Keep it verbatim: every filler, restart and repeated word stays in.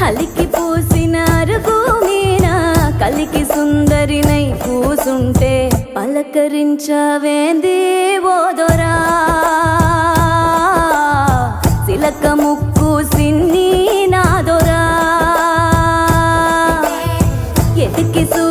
అలికి పూసిన అరుగు మీన కలికి సుందరినై కూసుంటే పలకరించవేంది ఓదొరా సిలక ముక్కు సిన్ని నాదొరా ఎతికి